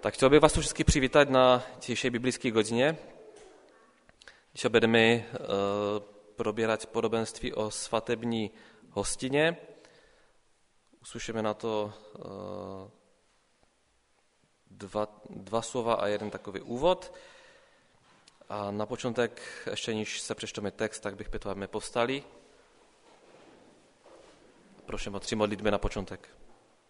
Tak chtěl bych vás tu všetky přivítať na tejšej biblickej godine, kde sa budeme probierať podobenství o svatební hostine. Uslyšíme na to dva slova a jeden takový úvod. A na počátek, ešte než sa prečteme text, tak bych pýtal, aby sme povstali. Prosím o 3 modlitby na počátek.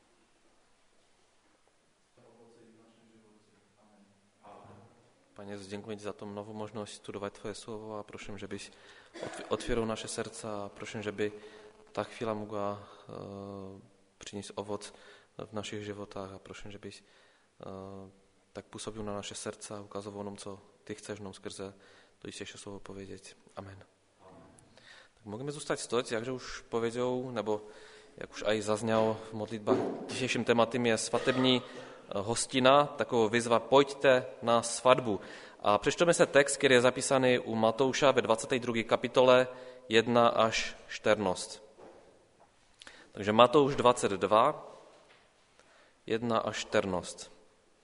Pane Jezus, děkuji ti za tom novou možnost studovat tvoje slovo a prosím, že bys otvěril naše srdce a prosím, že by ta chvíla mohla přinést ovoc v našich životách a prosím, že bys tak působil na naše srdce a ukazoval nám, co ty chceš nám skrze to jistejšie slovo powiedzieć. Amen. Tak můžeme zůstat stať, jakže už povedou, nebo jak už aj zaznělo v modlitbách, dzisiejším tématem je svatební hostina, taková výzva pojďte na svatbu. A přečteme se text, který je zapísaný u Matouša ve 22. kapitole 1 až 14. Takže Matouš 22, 1 až 14.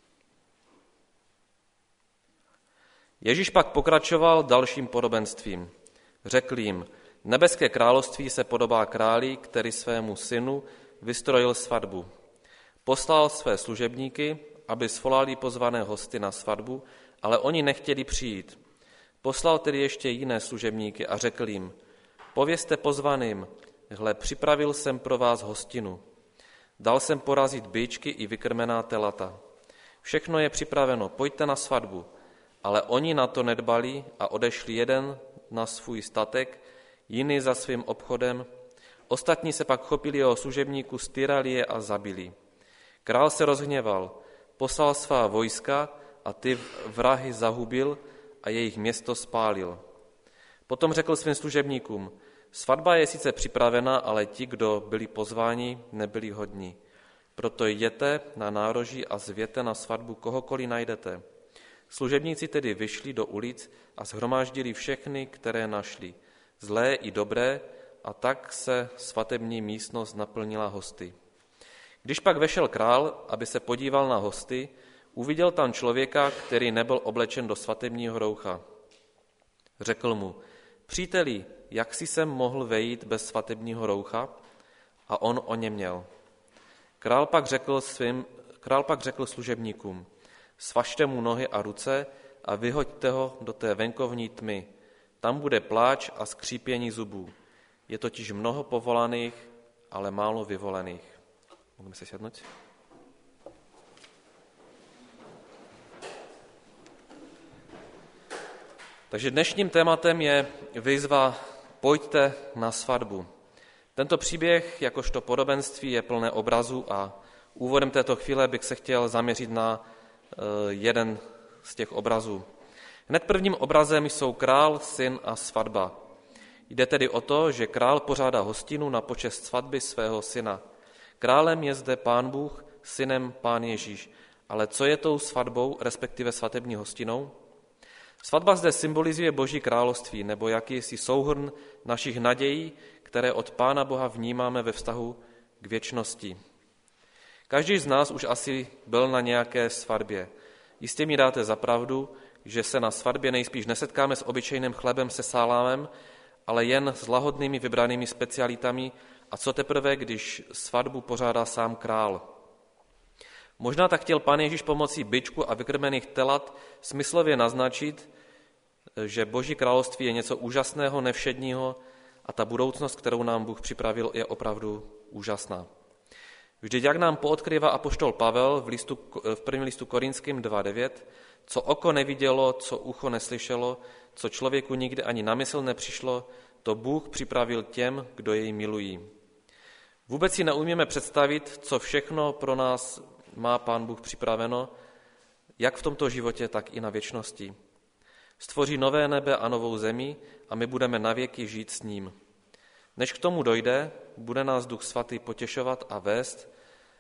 Ježíš pak pokračoval dalším podobenstvím. Řekl jim, nebeské království se podobá králi, který svému synu vystrojil svatbu. Poslal své služebníky, aby svolali pozvané hosty na svatbu, ale oni nechtěli přijít. Poslal tedy ještě jiné služebníky a řekl jim, povězte pozvaným, hle, připravil jsem pro vás hostinu. Dal jsem porazit bičky i vykrmená telata. Všechno je připraveno, pojďte na svatbu. Ale oni na to nedbali a odešli jeden na svůj statek, jiný za svým obchodem. Ostatní se pak chopili jeho služebníku, styrali je a zabili. Král se rozhněval, poslal svá vojska a ty vrahy zahubil a jejich město spálil. Potom řekl svým služebníkům, svatba je sice připravena, ale ti, kdo byli pozváni, nebyli hodní. Proto jděte na nároží a zvěte na svatbu kohokoliv najdete. Služebníci tedy vyšli do ulic a shromáždili všechny, které našli, zlé i dobré, a tak se svatební místnost naplnila hosty. Když pak vešel král, aby se podíval na hosty, uviděl tam člověka, který nebyl oblečen do svatebního roucha. Řekl mu, příteli, jak si sem mohl vejít bez svatebního roucha? A on o ně měl. Král pak řekl služebníkům, svažte mu nohy a ruce a vyhoďte ho do té venkovní tmy. Tam bude pláč a skřípění zubů. Je totiž mnoho povolaných, ale málo vyvolených. Můžeme se sednout? Takže dnešním tématem je výzva pojďte na svatbu. Tento příběh, jakožto podobenství, je plné obrazu a úvodem této chvíle bych se chtěl zaměřit na jeden z těch obrazů. Hned prvním obrazem jsou král, syn a svatba. Jde tedy o to, že král pořádá hostinu na počest svatby svého syna. Králem je zde Pán Bůh, synem Pán Ježíš. Ale co je tou svatbou, respektive svatební hostinou? Svatba zde symbolizuje Boží království, nebo jakýsi souhrn našich nadějí, které od Pána Boha vnímáme ve vztahu k věčnosti. Každý z nás už asi byl na nějaké svatbě. Jistě mi dáte za pravdu, že se na svatbě nejspíš nesetkáme s obyčejným chlebem se salámem, ale jen s lahodnými vybranými specialitami, a co teprve, když svatbu pořádá sám král. Možná tak chtěl Pán Ježíš pomocí bičku a vykrmených telat smyslově naznačit, že Boží království je něco úžasného, nevšedního a ta budoucnost, kterou nám Bůh připravil, je opravdu úžasná. Vždyť jak nám poodkrývá apoštol Pavel v prvním listu Korinským 2.9, co oko nevidělo, co ucho neslyšelo, co člověku nikdy ani na mysl nepřišlo, to Bůh připravil těm, kdo jej milují. Vůbec si neumíme představit, co všechno pro nás má Pán Bůh připraveno, jak v tomto životě, tak i na věčnosti. Stvoří nové nebe a novou zemi a my budeme navěky žít s ním. Než k tomu dojde, bude nás Duch Svatý potěšovat a vést.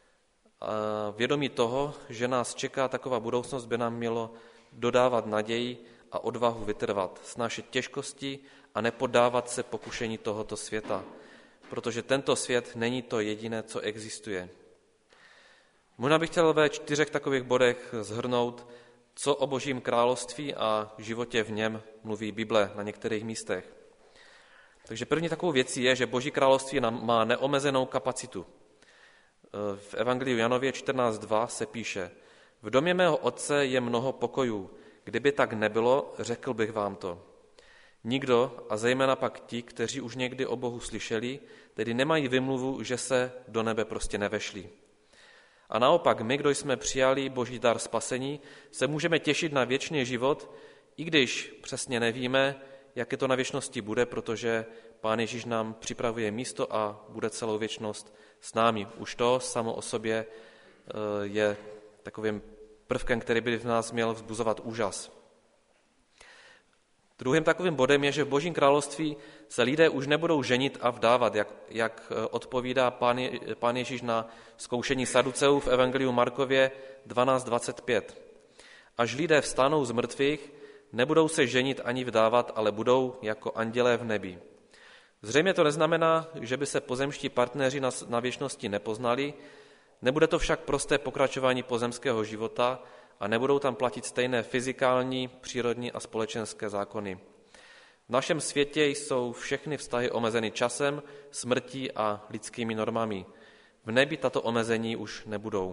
A vědomí toho, že nás čeká taková budoucnost, by nám mělo dodávat naději a odvahu vytrvat, snášet těžkosti a nepoddávat se pokušení tohoto světa, protože tento svět není to jediné, co existuje. Možná bych chtěl ve 4 takových bodech shrnout, co o Božím království a životě v něm mluví Bible na některých místech. Takže první takovou věcí je, že Boží království má neomezenou kapacitu. V Evangeliu Janově 14.2 se píše: V domě mého otce je mnoho pokojů. Kdyby tak nebylo, řekl bych vám to. Nikdo, a zejména pak ti, kteří už někdy o Bohu slyšeli, tedy nemají vymluvu, že se do nebe prostě nevešli. A naopak my, kdo jsme přijali Boží dar spasení, se můžeme těšit na věčný život, i když přesně nevíme, jaké to na věčnosti bude, protože Pán Ježíš nám připravuje místo a bude celou věčnost s námi. Už to samo o sobě je takovým prvkem, který by v nás měl vzbuzovat úžas. Druhým takovým bodem je, že v Božím království se lidé už nebudou ženit a vdávat, jak odpovídá Pán Ježíš na zkoušení Saduceů v Evangeliu Markově 12.25. Až lidé vstanou z mrtvých, nebudou se ženit ani vdávat, ale budou jako andělé v nebi. Zřejmě to neznamená, že by se pozemští partneři na věčnosti nepoznali, nebude to však prosté pokračování pozemského života a nebudou tam platit stejné fyzikální, přírodní a společenské zákony. V našem světě jsou všechny vztahy omezeny časem, smrtí a lidskými normami. V nebi tato omezení už nebudou.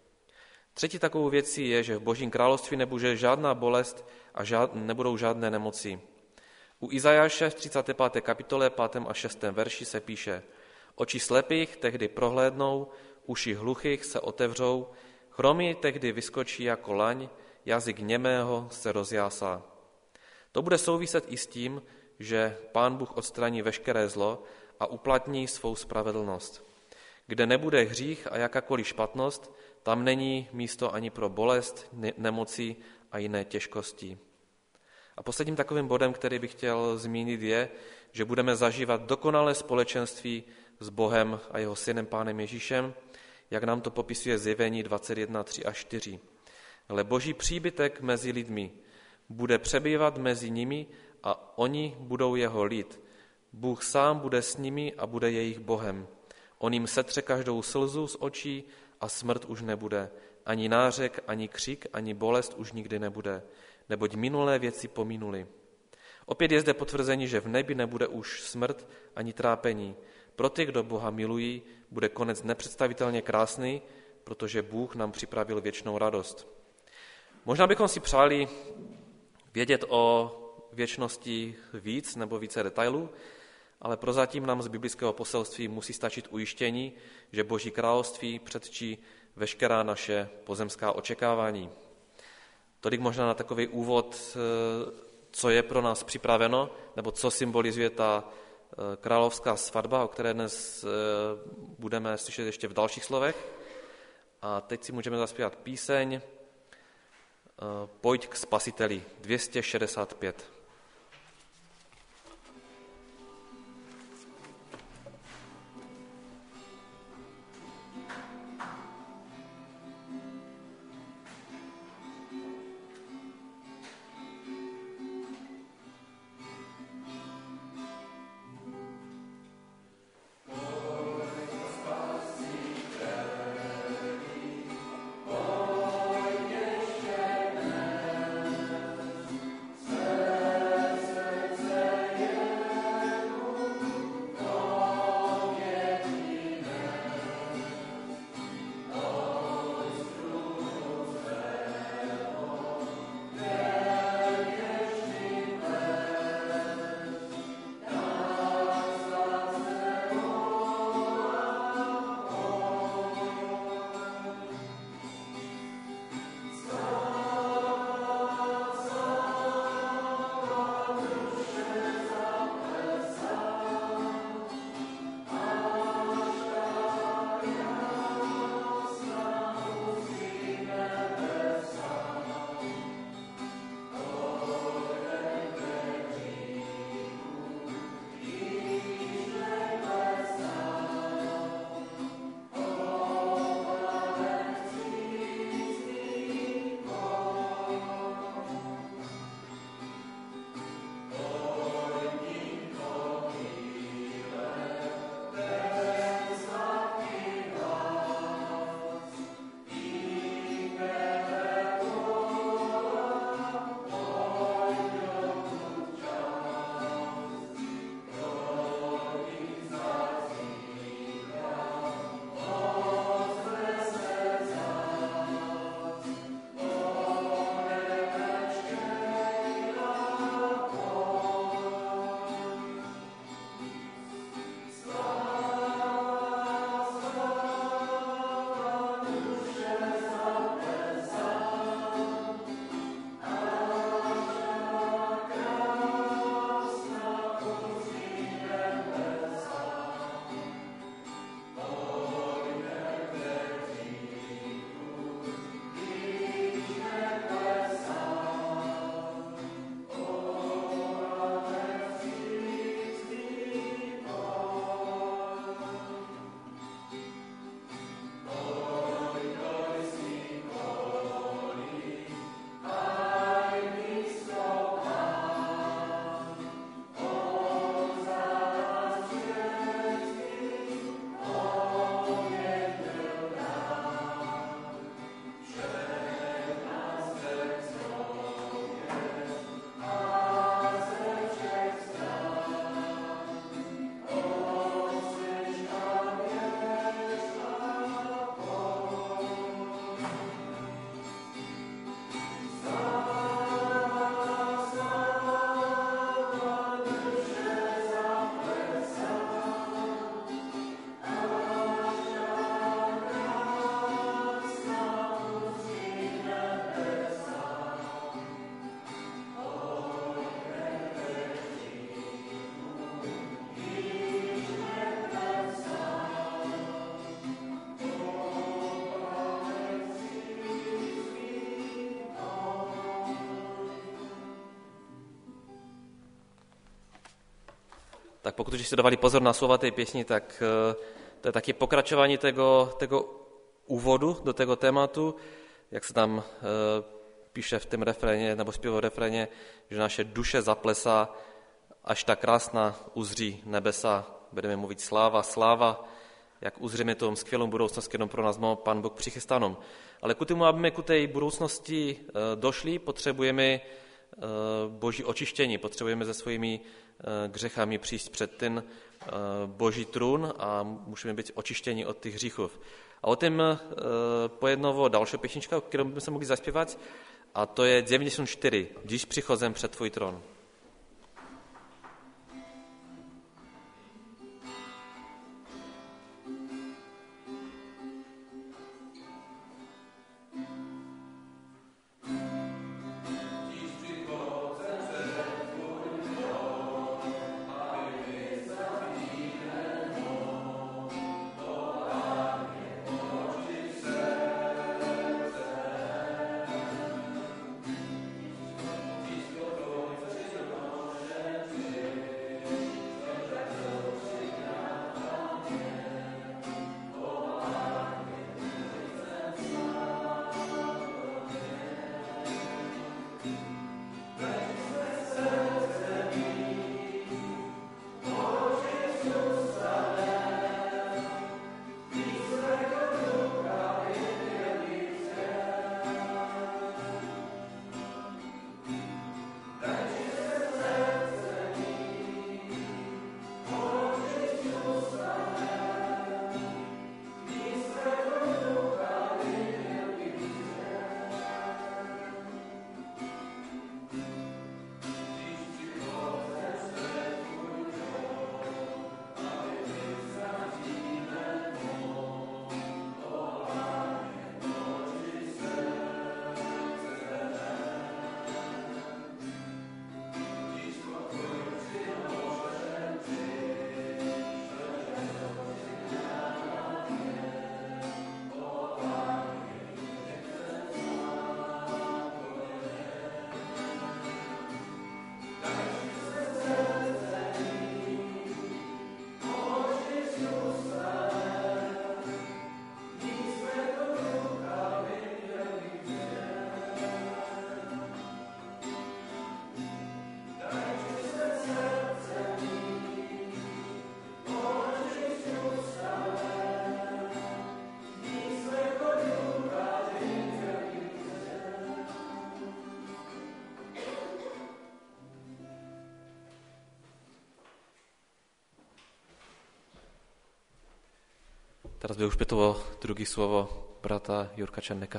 Třetí takovou věcí je, že v Božím království nebude žádná bolest a nebudou žádné nemoci. U Izajáše v 35. kapitole 5. a 6. verši se píše: Oči slepých tehdy prohlédnou, uši hluchých se otevřou, chromý tehdy vyskočí jako laň, jazyk němého se rozjásá. To bude souviset i s tím, že Pán Bůh odstraní veškeré zlo a uplatní svou spravedlnost. Kde nebude hřích a jakákoliv špatnost, tam není místo ani pro bolest, nemoci a jiné těžkosti. A posledním takovým bodem, který bych chtěl zmínit, je, že budeme zažívat dokonalé společenství s Bohem a jeho synem Pánem Ježíšem, jak nám to popisuje Zjevení 21, 3 a 4. Ale Boží příbytek mezi lidmi bude přebývat mezi nimi a oni budou jeho lid. Bůh sám bude s nimi a bude jejich Bohem. On jim setře každou slzu z očí a smrt už nebude. Ani nářek, ani křik, ani bolest už nikdy nebude, neboť minulé věci pominuly. Opět je zde potvrzení, že v nebi nebude už smrt ani trápení. Pro ty, kdo Boha milují, bude konec nepředstavitelně krásný, protože Bůh nám připravil věčnou radost. Možná bychom si přáli vědět o věčnosti víc nebo více detailů, ale prozatím nám z biblického poselství musí stačit ujištění, že Boží království předčí veškerá naše pozemská očekávání. Tolik možná na takový úvod, co je pro nás připraveno, nebo co symbolizuje ta královská svatba, o které dnes budeme slyšet ještě v dalších slovech. A teď si můžeme zaspívat píseň Pojď k Spasiteli 265. tak pokud jste dávali pozor na slova té pěsni, tak to je taky pokračování tego úvodu do tego tématu, jak se tam píše v tom refréně, nebo zpěvu v refréně, že naše duše zaplesá, až ta krásná uzří nebesa. Budeme mluvit sláva, sláva, jak uzříme tom skvělou budoucnost, kterou pro nás má Pán Bůh přichystanou. Ale k tomu, aby k té budoucnosti došli, potřebujeme Boží očištění, potřebujeme se svými gřechami přijít před ten Boží trůn a musíme být očištěni od těch hříchů. A o tom pojednovo další pěšnička, kterou bychom se mohli zaspěvat, a to je 94, Když přichozem před tvůj trón. Teraz by už pětovo druhý slovo brata Jurka Černeka.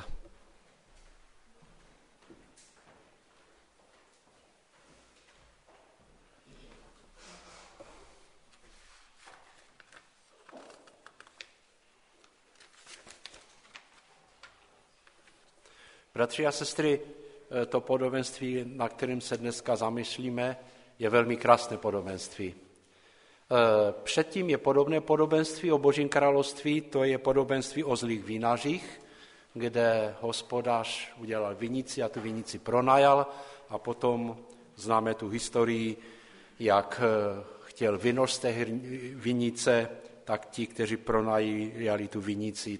Bratři a sestry, to podobenství, na kterém se dneska zamyslíme, je velmi krásné podobenství. Předtím je podobné podobenství o Božím království, to je podobenství o zlých vinařích, kde hospodář udělal vinici a tu vinici pronajal a potom známe tu historii, jak chtěl vinoř z té vinice, tak ti, kteří pronajali tu vinici,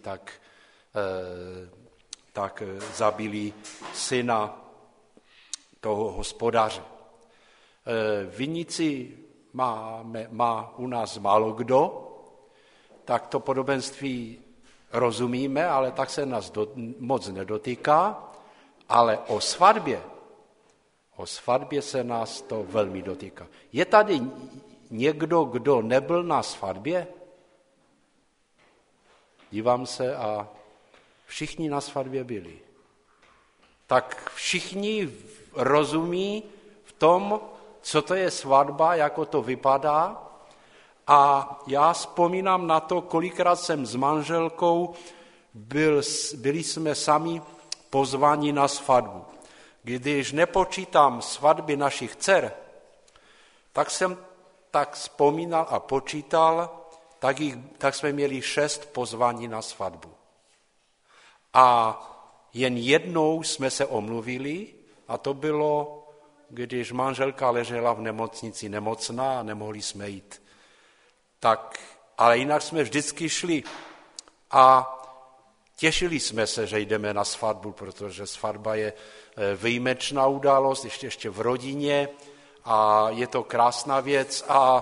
tak zabili syna toho hospodáře. Vinici má u nás málo kdo, tak to podobenství rozumíme, ale tak se nás moc nedotýká, ale o svatbě se nás to velmi dotýká. Je tady někdo, kdo nebyl na svatbě? Dívám se a všichni na svatbě byli. Tak všichni rozumí v tom, co to je svatba, jako to vypadá. A já vzpomínám na to, kolikrát jsem s manželkou byli jsme sami pozváni na svatbu. Když nepočítám svatby našich dcer, tak jsem tak vzpomínal a počítal, tak jsme měli 6 pozvání na svatbu. A jen jednou jsme se omluvili, a to bylo když manželka ležela v nemocnici nemocná a nemohli jsme jít. Tak, ale jinak jsme vždycky šli a těšili jsme se, že jdeme na svatbu, protože svatba je výjimečná událost, ještě v rodině a je to krásná věc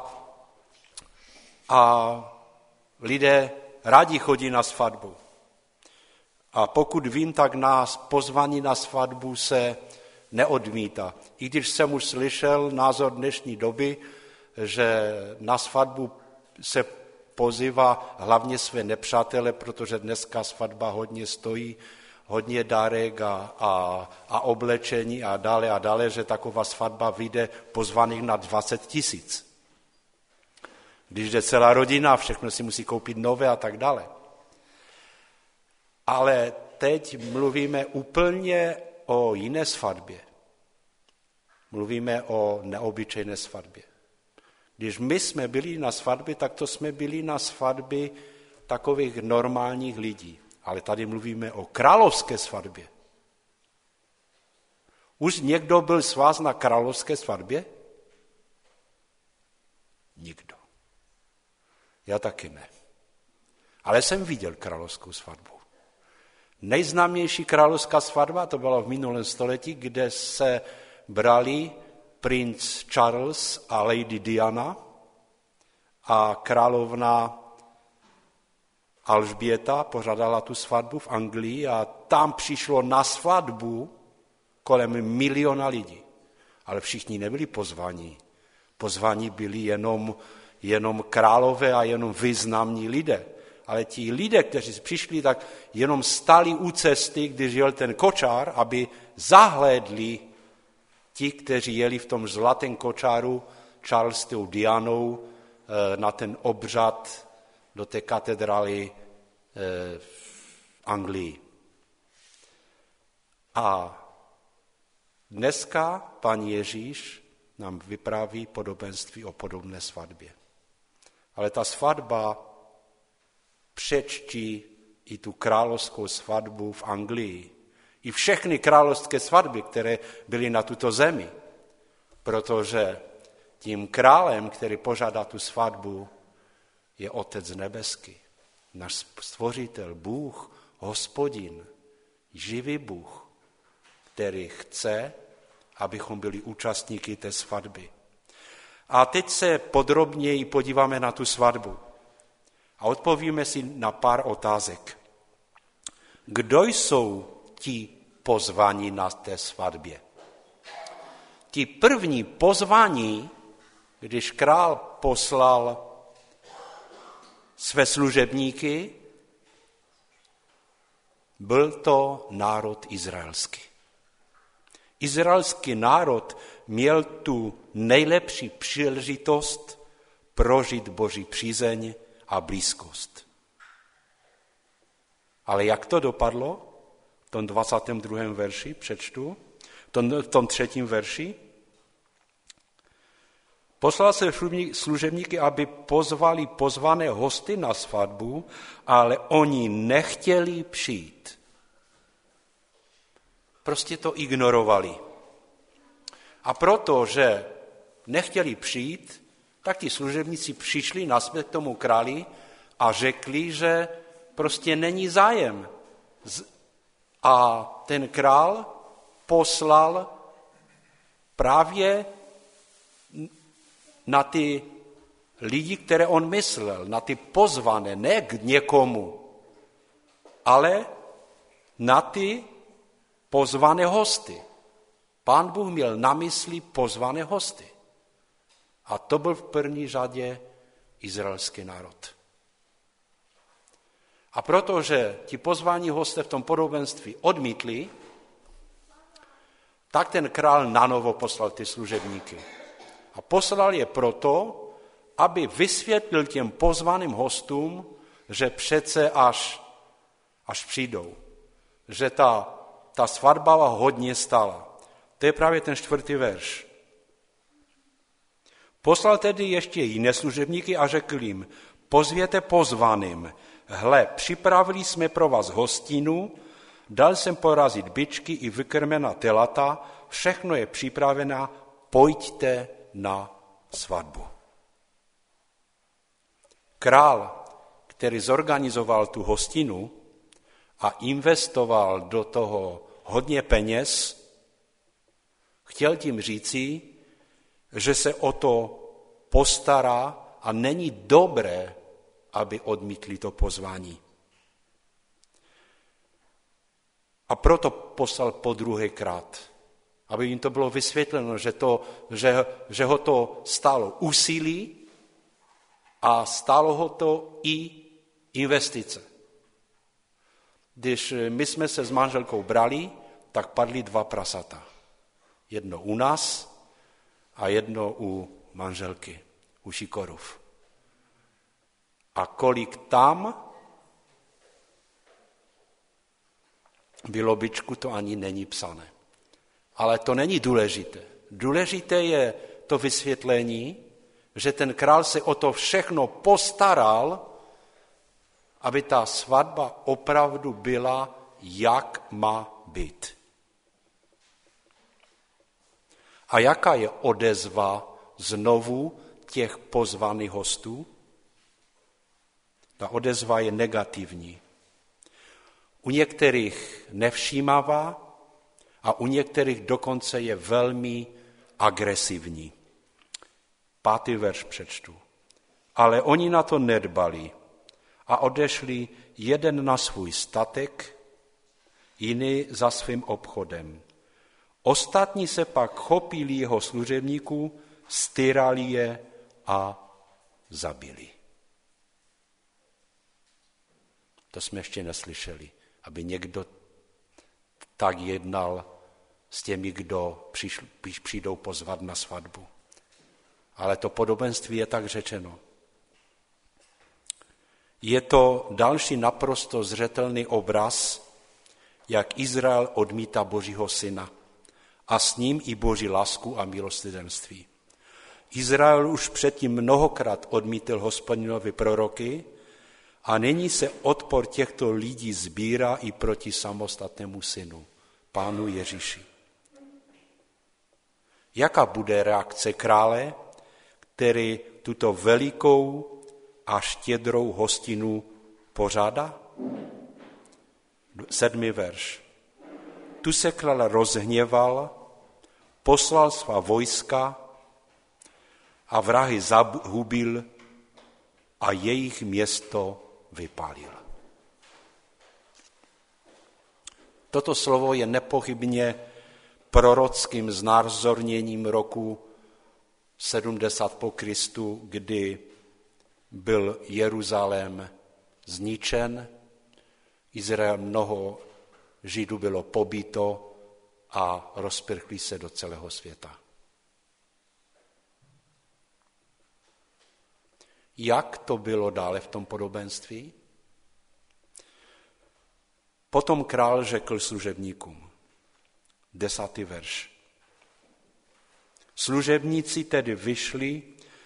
a lidé rádi chodí na svatbu. A pokud vím, tak nás pozvání na svatbu se neodmítá. I když jsem už slyšel názor dnešní doby, že na svatbu se pozývá hlavně své nepřátele, protože dneska svatba hodně stojí, hodně dárek a oblečení a dále, že taková svatba vyjde pozvaných na 20 000. Když jde celá rodina, všechno si musí koupit nové a tak dále. Ale teď mluvíme úplně o jiné svatbě. Mluvíme o neobyčejné svatbě. Když my jsme byli na svatbě, tak to jsme byli na svatbě takových normálních lidí. Ale tady mluvíme o královské svatbě. Už někdo byl z vás na královské svatbě? Nikdo. Já taky ne. Ale jsem viděl královskou svatbu. Nejznámější královská svatba, to byla v minulém století, kde se brali princ Charles a lady Diana a královna Alžběta pořádala tu svatbu v Anglii a tam přišlo na svatbu kolem 1 miliona lidí. Ale všichni nebyli pozvaní. Pozvaní byli jenom králové a jenom významní lidé. Ale ti lidé, kteří přišli, tak jenom stáli u cesty, když jel ten kočár, aby zahlédli ti, kteří jeli v tom zlatém kočáru Charles s tou Dianou na ten obřad do té katedrály v Anglii. A dneska Pán Ježíš nám vypráví podobenství o podobné svatbě. Ale ta svatba přečtí i tu královskou svatbu v Anglii. I všechny královské svatby, které byly na tuto zemi. Protože tím králem, který požádá tu svatbu, je Otec nebeský. Náš stvořitel, Bůh, Hospodin, živý Bůh, který chce, abychom byli účastníky té svatby. A teď se podrobněji podíváme na tu svatbu. A odpovíme si na pár otázek. Kdo jsou ti pozvaní na té svatbě? Ti první pozvaní, když král poslal své služebníky, byl to národ izraelský. Izraelský národ měl tu nejlepší příležitost prožít Boží přízeň a blízkost. Ale jak to dopadlo? V tom 22. verši přečtu, v tom 3. verši. Poslal se služebníky, aby pozvali pozvané hosty na svatbu, ale oni nechtěli přijít. Prostě to ignorovali. A protože nechtěli přijít, tak ti služebníci přišli nasměr k tomu králi a řekli, že prostě není zájem. A ten král poslal právě na ty lidi, které on myslel, na ty pozvané, ne k někomu, ale na ty pozvané hosty. Pán Bůh měl na mysli pozvané hosty. A to byl v první řadě izraelský národ. A protože ti pozvaní hosté v tom podobenství odmítli, tak ten král nanovo poslal ty služebníky. A poslal je proto, aby vysvětlil těm pozvaným hostům, že přece až přijdou. Že ta svatba hodně stála. To je právě ten 4. verš. Poslal tedy ještě jiné služebníky a řekl jim, pozvěte pozvaným, hle, připravili jsme pro vás hostinu, Dal jsem porazit bičky i vykrmená telata, všechno je připravené, pojďte na svatbu. Král, který zorganizoval tu hostinu a investoval do toho hodně peněz, chtěl tím říci, že se o to postará a není dobré, aby odmítli to pozvání. A proto poslal podruhékrát, aby jim to bylo vysvětleno, že ho to stálo úsilí a stálo ho to i investice. Když my jsme se s manželkou brali, tak padly 2 prasata. Jedno u nás a jedno u manželky, u Šikorův. A kolik tam bylo bičku, to ani není psané. Ale to není důležité. Důležité je to vysvětlení, že ten král se o to všechno postaral, aby ta svatba opravdu byla, jak má být. A jaká je odezva znovu těch pozvaných hostů? Ta odezva je negativní. U některých nevšímavá a u některých dokonce je velmi agresivní. 5. verš přečtu. Ale oni na to nedbali a odešli jeden na svůj statek, jiný za svým obchodem. Ostatní se pak chopili jeho služebníků, styrali je a zabili. To jsme ještě neslyšeli, aby někdo tak jednal s těmi, kdo přijdou pozvat na svatbu. Ale to podobenství je tak řečeno. Je to další naprosto zřetelný obraz, jak Izrael odmítá Božího syna a s ním i Boží lásku a milosrdenství. Izrael už předtím mnohokrát odmítl Hospodinovi proroky a nyní se odpor těchto lidí sbírá i proti samostatnému synu, Pánu Ježíši. Jaká bude reakce krále, který tuto velikou a štědrou hostinu pořádá? 7. verš. Tu se král rozhněval, poslal svá vojska a vrahy zahubil a jejich město vypálil. Toto slovo je nepochybně prorockým znázorněním roku 70 po Kristu, kdy byl Jeruzalém zničen, Izrael, mnoho Židů bylo pobito a rozprchli se do celého světa. Jak to bylo dále v tom podobenství? Potom král řekl služebníkům, 10. verš. Služebníci tedy vyšli,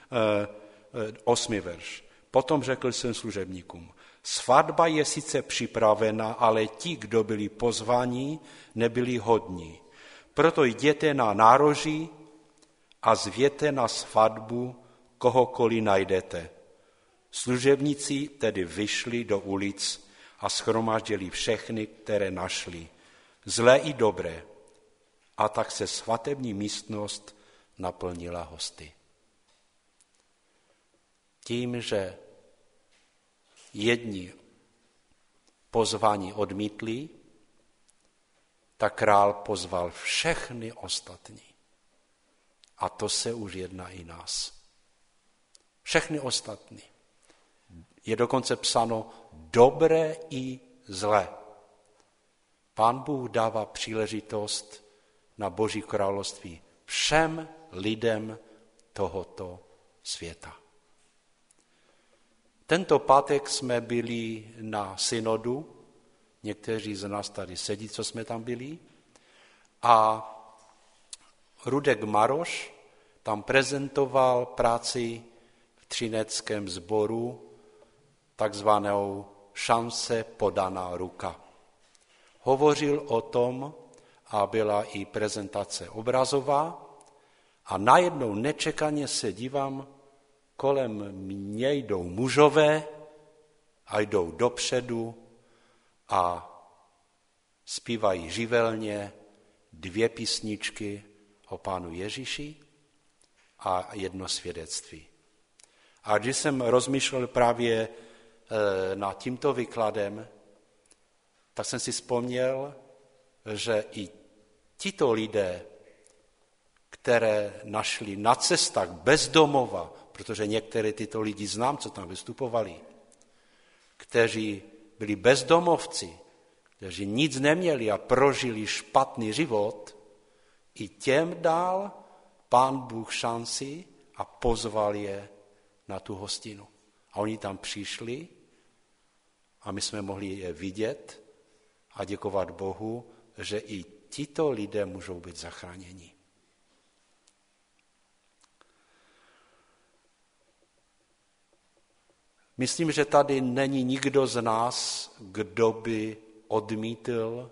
8. verš. Potom řekl jsem služebníkům, svatba je sice připravena, ale ti, kdo byli pozváni, nebyli hodní. Proto jděte na nároží a zvěte na svatbu kohokoliv najdete. Služebníci tedy vyšli do ulic a shromáždili všechny, které našli, zlé i dobré. A tak se svatební místnost naplnila hosty. Tím, že jedni pozvání odmítli, tak král pozval všechny ostatní. A to se už jedná i nás. Všechny ostatní. Je dokonce psáno dobré i zlé. Pán Bůh dává příležitost na Boží království všem lidem tohoto světa. Tento pátek jsme byli na synodu, někteří z nás tady sedí, co jsme tam byli, a Rudek Maroš tam prezentoval práci v třineckém sboru, takzvanou šance podaná ruka. hovořil o tom a byla i prezentace obrazová a najednou nečekaně se dívám, kolem mě jdou mužové a jdou dopředu a zpívají živelně 2 písničky o Pánu Ježíši a 1 svědectví. A když jsem rozmýšlel právě nad tímto výkladem, tak jsem si vzpomněl, že i tito lidé, které našli na cestách bez domova, protože některé tyto lidi znám, co tam vystupovali, kteří byli bezdomovci, kteří nic neměli a prožili špatný život, i těm dal Pán Bůh šanci a pozval je na tu hostinu. A oni tam přišli a my jsme mohli je vidět a děkovat Bohu, že i tito lidé můžou být zachráněni. Myslím, že tady není nikdo z nás, kdo by odmítl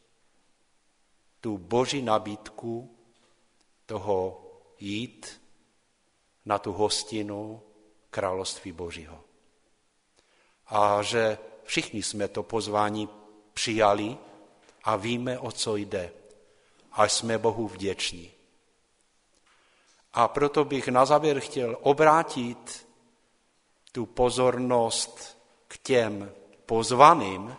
tu Boží nabídku toho jít na tu hostinu království Božího. A že všichni jsme to pozvání přijali a víme, o co jde. A jsme Bohu vděční. A proto bych na závěr chtěl obrátit tu pozornost k těm pozvaným,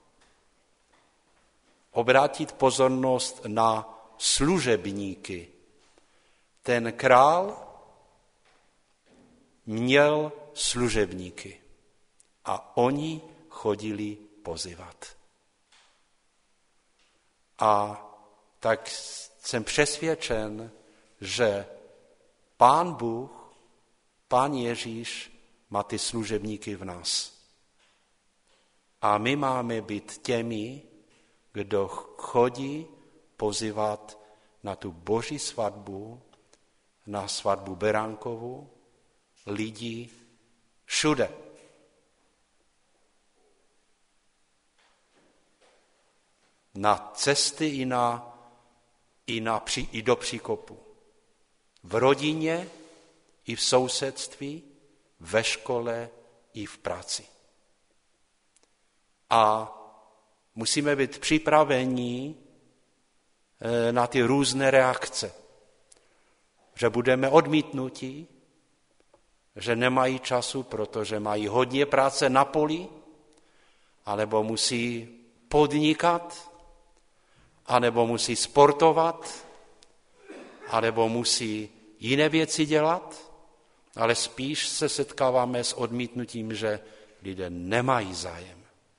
obrátit pozornost na služebníky. Ten král měl služebníky a oni chodili pozývat. A tak jsem přesvědčen, že Pán Bůh, Pán Ježíš má ty služebníky v nás. A my máme být těmi, kdo chodí pozývat na tu Boží svatbu, na svatbu Beránkovu, lidi všude. Na cesty i do příkopu. V rodině, i v sousedství, ve škole, i v práci. A musíme být připraveni na ty různé reakce. Že budeme odmítnutí, že nemají času, protože mají hodně práce na poli, anebo musí podnikat, anebo musí sportovat, anebo musí jiné věci dělat, ale spíš se setkáváme s odmítnutím, že lidé nemají zájem.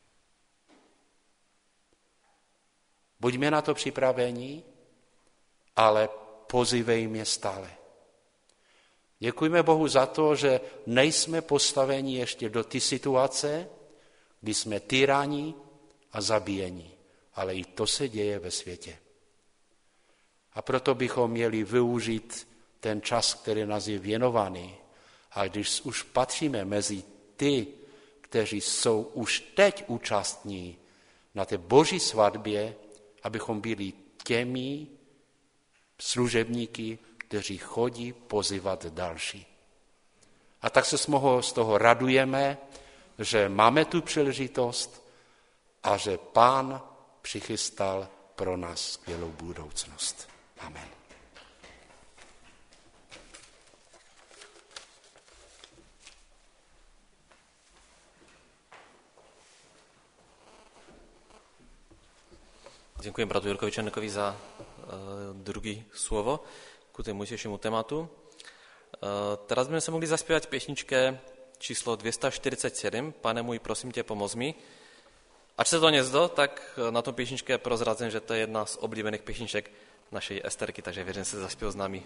Buďme na to připraveni, ale pozývejme stále. Děkujeme Bohu za to, že nejsme postaveni ještě do té situace, kdy jsme týráni a zabíjeni, ale i to se děje ve světě. A proto bychom měli využít ten čas, který nás je věnovaný. A když už patříme mezi ty, kteří jsou už teď účastní na té Boží svatbě, abychom byli těmi služebníky, kteří chodí pozývat další. A tak se z toho radujeme, že máme tu příležitost a že Pán přichystal pro nás skvělou budoucnost. Amen. Dziękuję bratu Jurkovi Černokovi za druhý slovo ku tému dzisiejszemu tématu. Teraz bychom se mohli zaspívat pěšničke číslo 247, Pane můj, prosím tě, pomoz mi. Ač se to nezdá, tak na tom pěšničke prozradím, že to je jedna z oblíbených pěšniček naší Esterky, takže věřím, že se zaspěl s námi.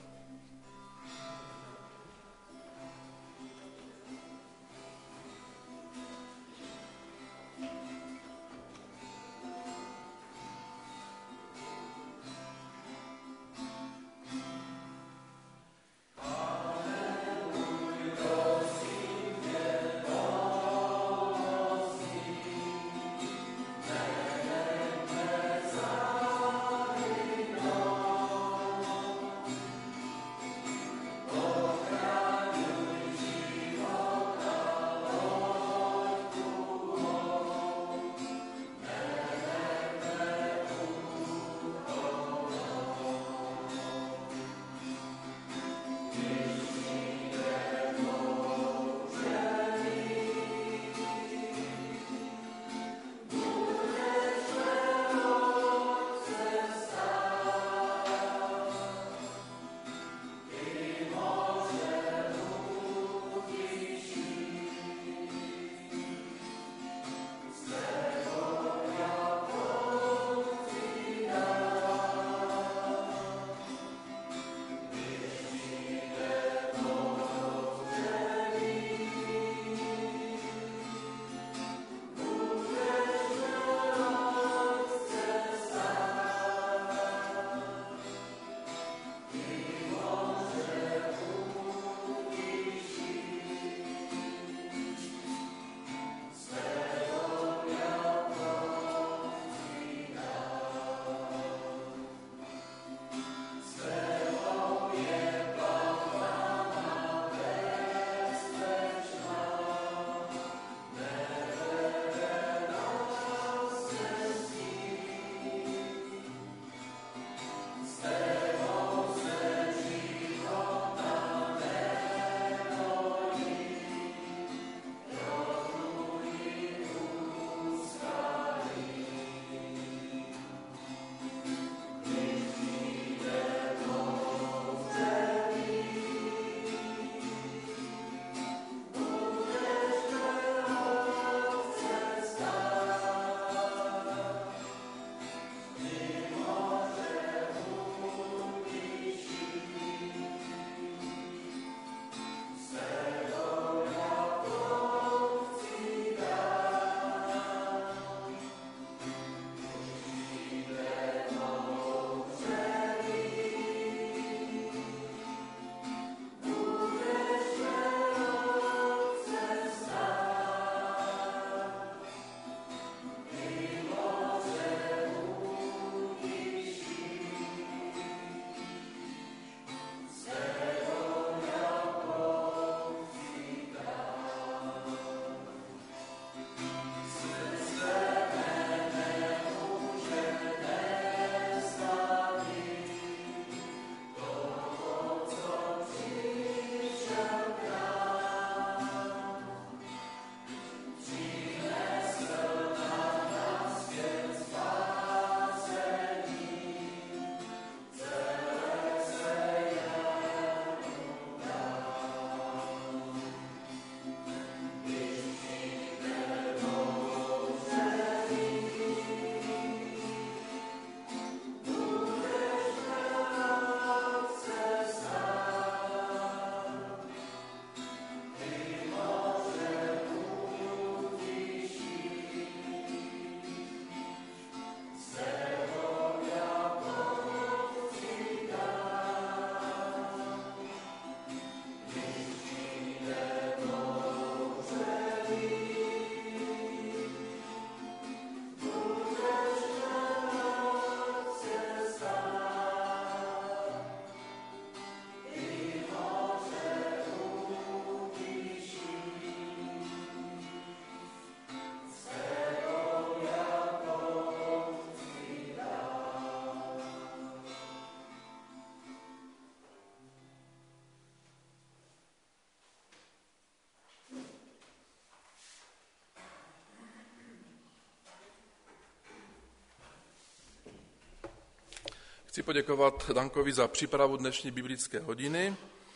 Chci poděkovat Dankovi za přípravu dnešní biblické hodiny.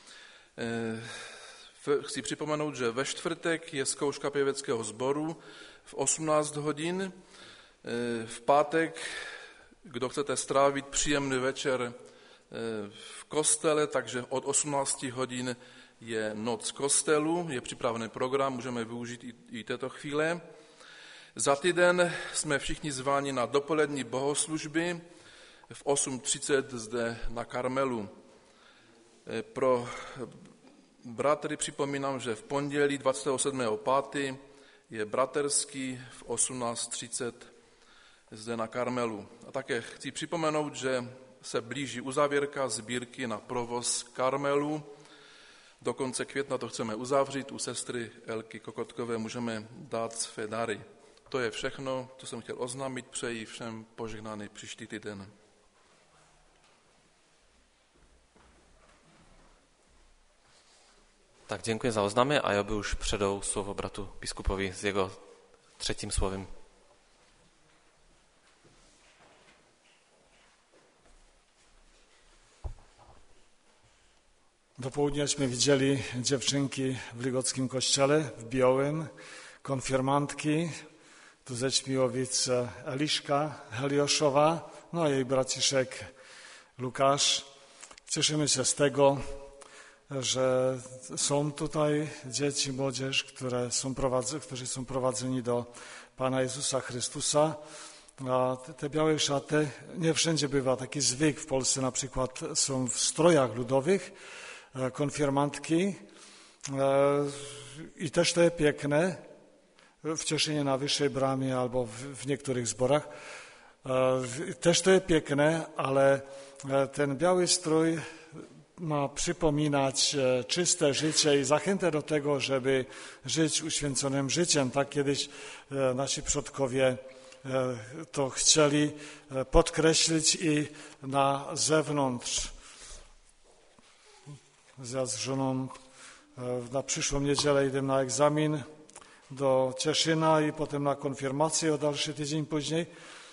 Chci připomenout, že ve čtvrtek je zkouška pěveckého sboru v 18 hodin. V pátek, kdo chcete strávit příjemný večer v kostele, takže od 18 hodin je noc kostelu, je připravený program, můžeme využít i této chvíle. Za týden jsme všichni zváni na dopolední bohoslužby v 8:30 zde na Karmelu. Pro bratry připomínám, že v pondělí 27.5. je braterský v 18:30 zde na Karmelu. A také chci připomenout, že se blíží uzávěrka sbírky na provoz Karmelu. Do konce května to chceme uzavřít. U sestry Elky Kokotkové můžeme dát své dary. To je všechno, co jsem chtěl oznámit. Přeji všem požehnaný příští týden. Tak dziękuję za oznámy a ja by už předou slovo bratu biskupovi s jego třetím slovem. Do południaśmy widzieli dziewczynki w Ligockim kościele, w białym, konfirmantki, tu ze Ćmiłowic Eliszka Helioszowa, no i jej braciszek Łukasz. Cieszymy się z tego, że są tutaj dzieci, młodzież, którzy są prowadzeni do Pana Jezusa Chrystusa. A te białe szaty, nie wszędzie bywa taki zwyk, w Polsce na przykład są w strojach ludowych konfirmantki i też to jest piękne, w Cieszynie na Wyższej Bramie albo w niektórych zborach. Też to jest piękne, ale ten biały strój ma przypominać czyste życie i zachętę do tego, żeby żyć uświęconym życiem. Tak kiedyś nasi przodkowie to chcieli podkreślić i na zewnątrz. Ja z żoną na przyszłą niedzielę idę na egzamin do Cieszyna i potem na konfirmację o dalszy tydzień później.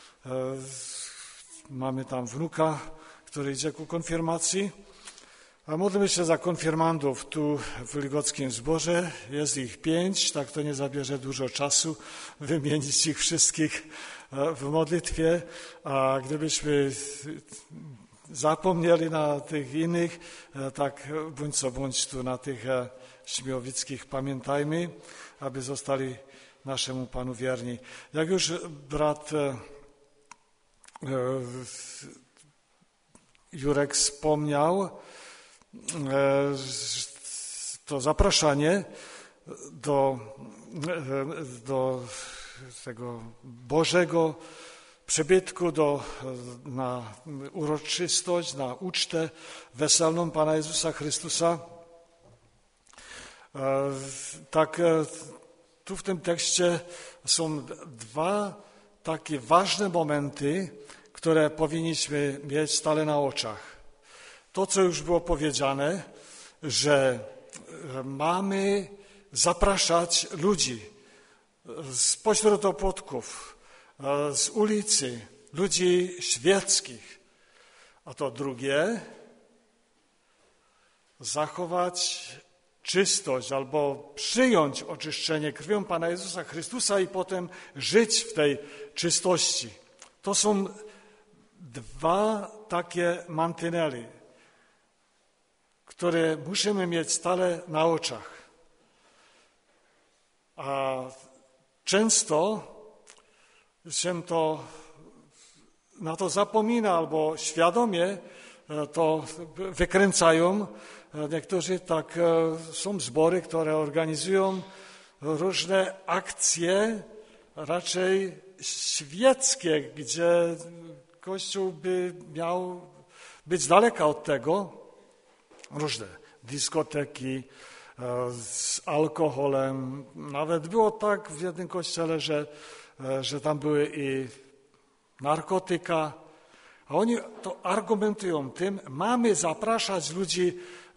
Mamy tam wnuka, który idzie ku konfirmacji. A modlimy się za konfirmandów tu w Ligockim Zborze. Jest ich 5, tak to nie zabierze dużo czasu wymienić ich wszystkich w modlitwie. A gdybyśmy zapomnieli na tych innych, tak bądź co bądź tu na tych śmiowickich pamiętajmy, aby zostali naszemu Panu wierni. Jak już brat Jurek wspomniał, to zapraszanie do tego Bożego przybytku, na uroczystość, na ucztę weselną Pana Jezusa Chrystusa. Tak, tu w tym tekście są dwa takie ważne momenty, które powinniśmy mieć stale na oczach. To, co już było powiedziane, że mamy zapraszać ludzi spośród opłotków, z ulicy, ludzi świeckich. A to drugie, zachować czystość albo przyjąć oczyszczenie krwią Pana Jezusa Chrystusa i potem żyć w tej czystości. To są dwa takie mantynely, które musimy mieć stale na oczach. A często się na to zapomina albo świadomie to wykręcają. Niektórzy tak są zbory, które organizują różne akcje raczej świeckie, gdzie Kościół by miał być z daleka od tego. Różne dyskoteki z alkoholem. Nawet było tak w jednym kościele, że tam były i narkotyka. A oni to argumentują tym, mamy zapraszać ludzi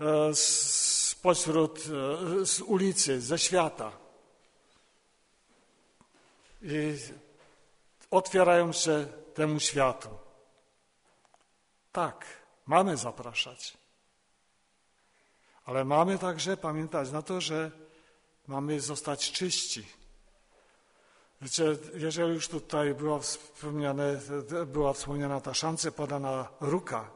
z ulicy, ze świata. I otwierają się temu światu. Tak, mamy zapraszać. Ale mamy także pamiętać na to, że mamy zostać czyści. Wiecie, jeżeli już tutaj była wspomniana ta szance podana ruka,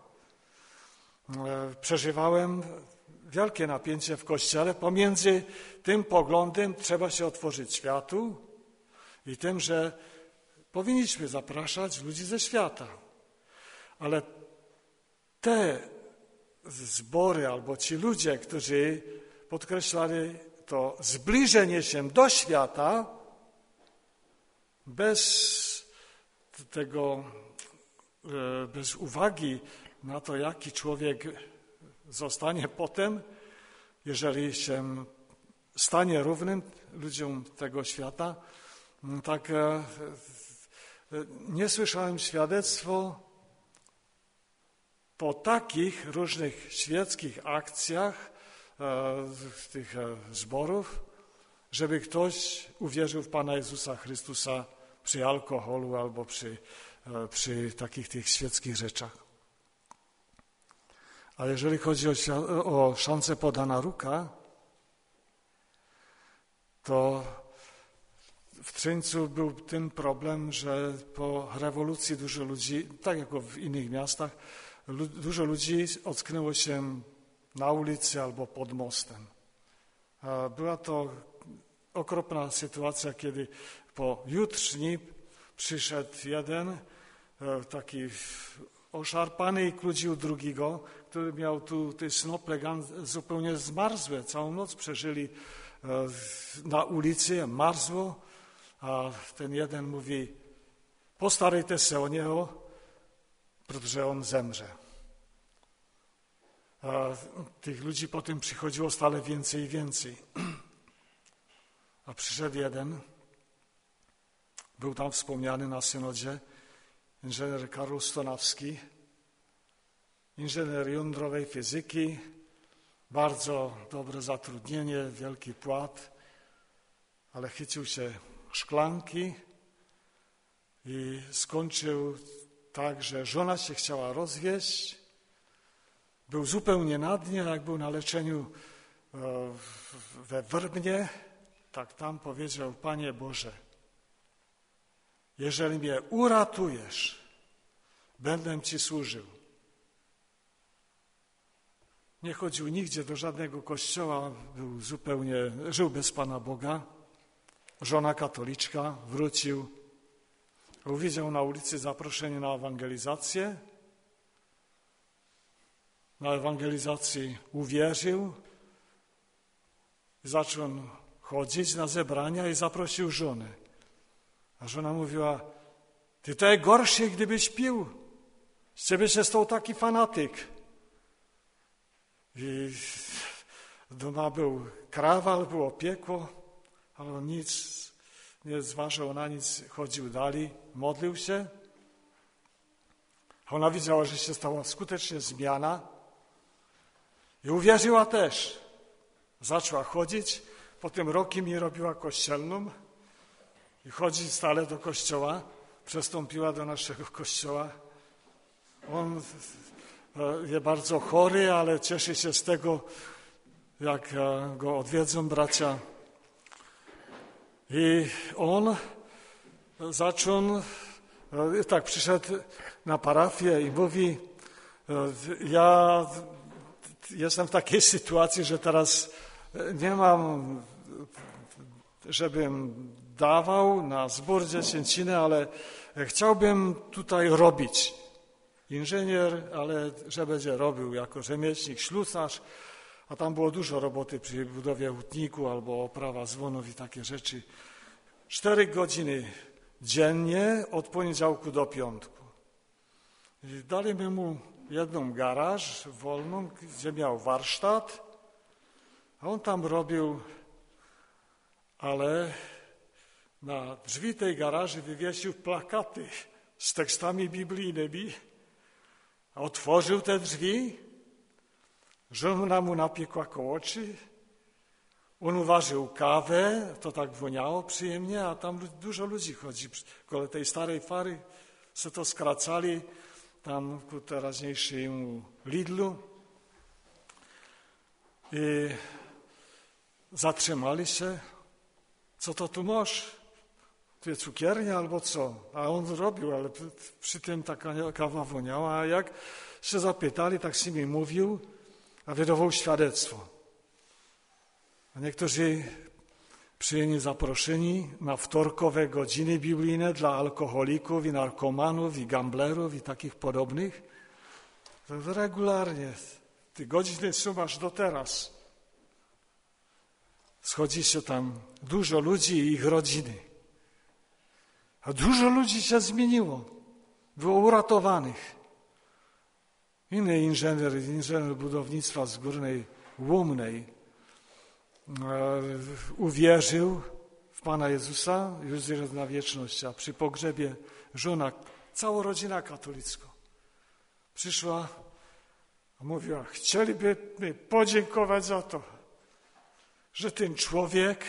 przeżywałem wielkie napięcie w Kościele pomiędzy tym poglądem, trzeba się otworzyć światu i tym, że powinniśmy zapraszać ludzi ze świata. Ale te zbory albo ci ludzie, którzy podkreślali to zbliżenie się do świata, bez uwagi na to, jaki człowiek zostanie potem, jeżeli się stanie równym ludziom tego świata, tak nie słyszałem świadectwo po takich różnych świeckich akcjach tych zborów, żeby ktoś uwierzył w Pana Jezusa Chrystusa przy alkoholu albo przy takich tych świeckich rzeczach. A jeżeli chodzi o szansę podana ruka, to w Trzyńcu był tym problem, że po rewolucji dużo ludzi, tak jak w innych miastach, dużo ludzi ocknęło się na ulicy albo pod mostem. Była to okropna sytuacja, kiedy po jutrzni przyszedł jeden taki oszarpany i kludził drugiego, który miał tu te snople zupełnie zmarzłe. Całą noc przeżyli na ulicy, marzło, a ten jeden mówi, postarajte się o niego, protože on zemrze. A tych ludzi potem przychodziło stale więcej i więcej. A przyszedł jeden, był tam wspomniany na synodzie, inżynier Karol Stonawski, inżynier jądrowej fizyki, bardzo dobre zatrudnienie, wielki płat, ale chycił się szklanki i skończył tak, że żona się chciała rozwieść. Był zupełnie na dnie, jak był na leczeniu we Wrbnie, tak tam powiedział, Panie Boże, jeżeli mnie uratujesz, będę Ci służył. Nie chodził nigdzie do żadnego kościoła, żył bez Pana Boga. Żona katoliczka, wrócił, uwidział na ulicy zaproszenie na ewangelizację. Na ewangelizacji uwierzył, zaczął chodzić na zebrania i zaprosił żonę. A żona mówiła, ty to jest gorsze, gdybyś pił. Z ciebie się stał taki fanatyk. I doma był krawal, było piekło, ale on nic nie zważał na nic, chodził dalej, modlił się. A ona widziała, że się stała skutecznie zmiana i uwierzyła też. Zaczęła chodzić, potem roki mi robiła kościelną i chodzi stale do kościoła, przystąpiła do naszego kościoła. On jest bardzo chory, ale cieszy się z tego, jak go odwiedzą bracia. I on przyszedł na parafię i mówi, ja jestem w takiej sytuacji, że teraz nie mam, żebym dawał na zbór dziesięciny, ale chciałbym tutaj robić. Inżynier, ale że będzie robił jako rzemieślnik, ślusarz, a tam było dużo roboty przy budowie hutniku albo oprawa dzwonów i takie rzeczy. 4 godziny dziennie od poniedziałku do piątku. I dali mu jedną garaż wolną, gdzie miał warsztat, a on tam robił, ale na drzwi tej garaży wywiesił plakaty z tekstami biblijnymi, a otworzył te drzwi, żona mu napiekła kołoczy, on uważył kawę, to tak woniało przyjemnie, a tam dużo ludzi chodzi. Koło tej starej fary se to skracali tam ku teraźniejszemu Lidlu i zatrzymali się. Co to tu masz? Tu jest cukiernia albo co? A on robił, ale przy tym taka kawa woniała. A jak się zapytali, tak z nimi mówił, a wydawał świadectwo. A niektórzy przyjęli zaproszeni na wtorkowe godziny biblijne dla alkoholików i narkomanów i gamblerów i takich podobnych. To regularnie. Te godziny są aż do teraz. Schodzi się tam dużo ludzi i ich rodziny. A dużo ludzi się zmieniło. Było uratowanych. Inny inżynier budownictwa z Górnej Łomnej uwierzył w Pana Jezusa, już jest na wieczność, a przy pogrzebie żona, cała rodzina katolicka przyszła a mówiła, chcielibyśmy podziękować za to, że ten człowiek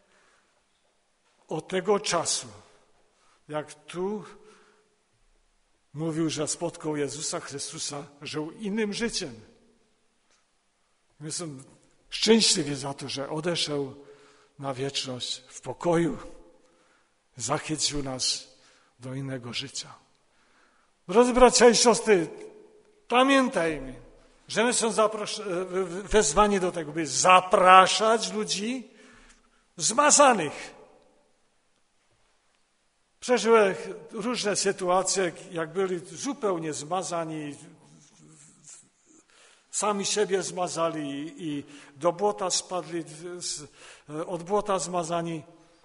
od tego czasu, jak tu mówił, że spotkał Jezusa Chrystusa, żył innym życiem. My są szczęśliwi za to, że odeszł na wieczność w pokoju, zachęcił nas do innego życia. Drodzy bracia i siostry, pamiętajmy, że my są wezwani do tego, by zapraszać ludzi zmazanych. Przeżyłem różne sytuacje, jak byli zupełnie zmazani, sami siebie zmazali i do błota spadli, od błota zmazani.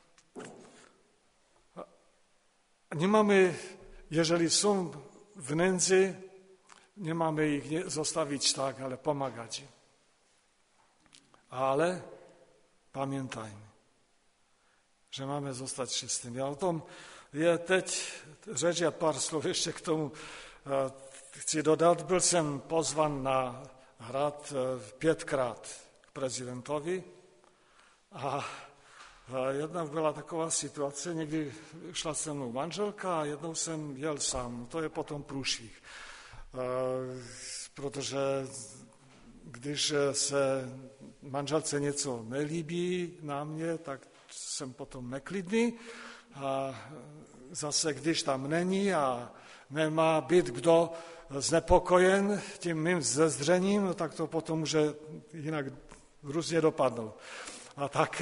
Nie mamy, jeżeli są w nędzy, nie mamy ich zostawić tak, ale pomagać im. Ale pamiętajmy, że mamy zostać czystymi. Ale to teď rzecz, pár slov ještě k tomu chci dodat. Byl jsem pozvan na hrad 5krát k prezidentovi a jedna byla taková situace, někdy šla se mnou manželka a jednou jsem jel sám. To je potom průšvih. Protože když se manželce něco nelíbí na mě, tak jsem potom neklidný. A zase, když tam není a nemá být kdo znepokojen tím mým zezdřením, no tak to potom může jinak různě dopadnout. A tak